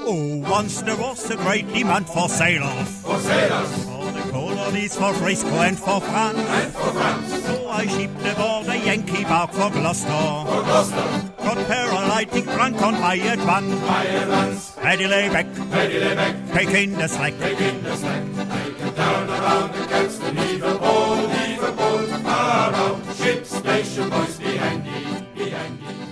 Oh, once there was a great demand for sailors. For sailors. For the colonies, for Frisco and for France. And for France. So I shipped aboard a Yankee bark for Gloucester. For Gloucester. Got paralytic, drunk on my advance. My advance. Paddy lay back. Paddy lay back. Taking the slack. Taking the slack.